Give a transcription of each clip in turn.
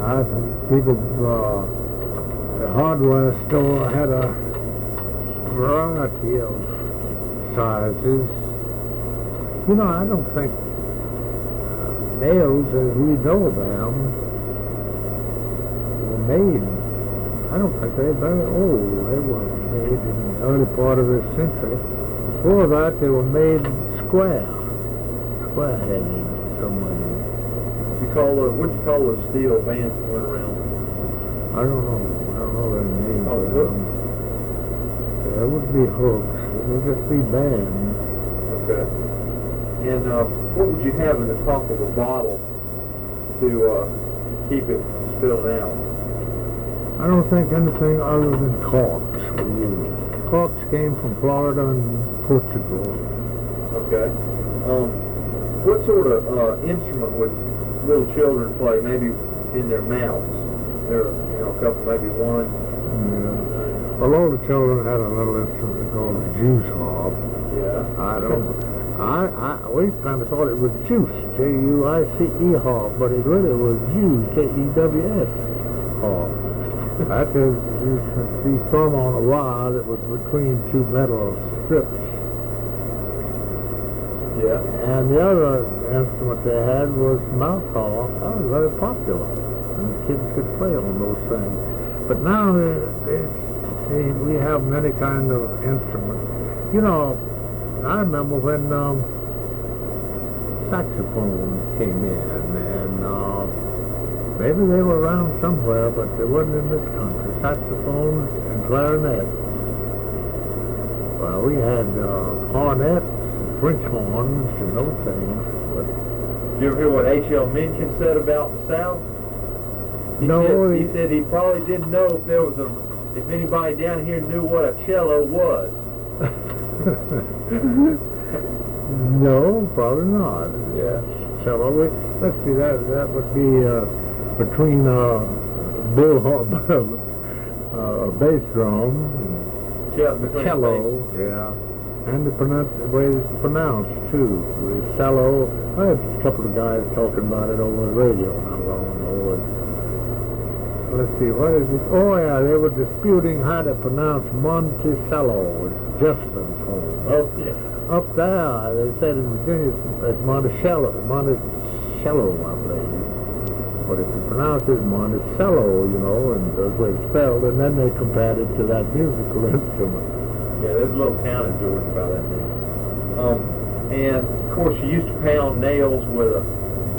I think people, the hardware store had a variety of sizes. You know, I don't think nails as we know them were made. I don't think they're very old. They were made in the early part of this century. Before that, they were made square-headed, somewhere. What'd you call those steel bands that went around? I don't know their names. Oh, hooks? There would be hooks. It would just be bands. Okay. And what would you have in the top of a bottle to keep it spilled out? I don't think anything other than corks were used. Corks came from Florida and Portugal. Okay. What sort of instrument would little children play? Maybe in their mouths. There, a couple, maybe one. Yeah. Well, all the children had a little instrument called a juice harp. Yeah. I don't. I always kind of thought it was juice, J-U-I-C-E harp, but it really was Jews, J-E-W-S harp. That is, you see thumb on a wire that was between two metal strips. Yeah. And the other instrument they had was mouth harp. That was very popular, and kids could play on those things. But now we have many kind of instruments. You know, I remember when saxophones came in, and maybe they were around somewhere, but they wasn't in this country. Saxophones and clarinets. Well, we had cornets, French horns, and those things. But did you ever hear what H.L. Mencken said about the South? He said he probably didn't know if anybody down here knew what a cello was. No, probably not. Yeah. Cello. Let's see, that would be between bull harp, bass drum, cello, yeah, and the way it's pronounced too. With cello, I had a couple of guys talking about it over the radio not long ago. Let's see, what is this? Oh yeah, they were disputing how to pronounce Monticello, Justin's home. Oh yeah. Up there, they said in Virginia it's Monticello, I believe. But if you pronounce it Monticello, and the way it's spelled, and then they compared it to that musical instrument. Yeah, there's a little town in Georgia by that name. And of course, you used to pound nails with a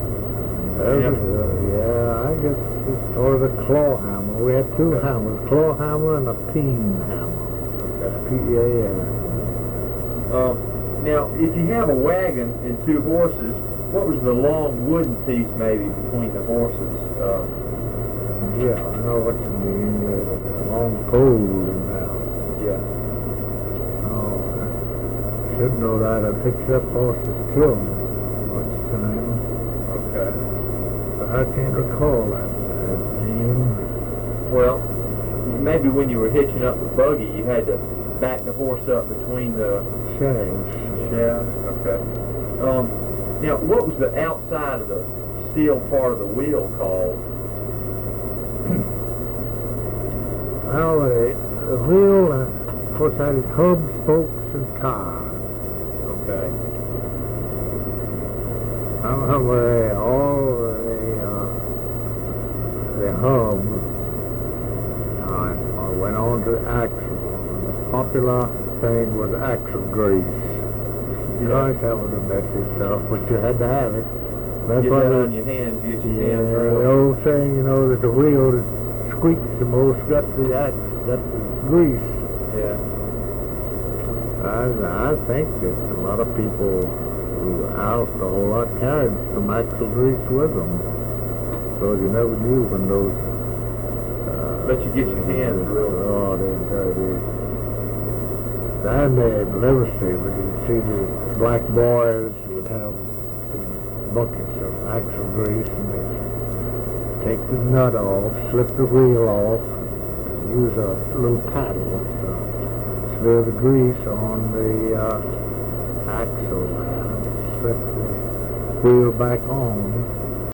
yeah, I guess it's sort of a claw hammer. We had two hammers, a claw hammer and a peen hammer. Okay. P-E-A-N. Now, if you have a wagon and two horses, what was the long wooden piece maybe between the horses? Yeah, I know what you mean. A long pole in there. Yeah. Oh, I should know that. I picked up horses too much time. Okay. But I can't recall that name. Well, maybe when you were hitching up the buggy, you had to back the horse up between the shafts. Okay. Now, what was the outside of the steel part of the wheel called? Well, the wheel, of course, had its hubs, spokes, and tires. Okay. I don't know where the hub went on to the axle. The popular thing was axle grease. Gosh, that was a messy stuff, but you had to have it. That's Get why that on your hands, use your hands. The old saying, that the wheel that squeaks the most got the grease. Yeah. I think that a lot of people who were out a whole lot carried some axle grease with them. So you never knew when those... Let you get your hands real... Oh, they're dirty. Down there in Liverpool, when you'd see the black boys would have buckets of axle grease, and they'd take the nut off, slip the wheel off, and use a little paddle to smear the grease on the axle and slip the wheel back on.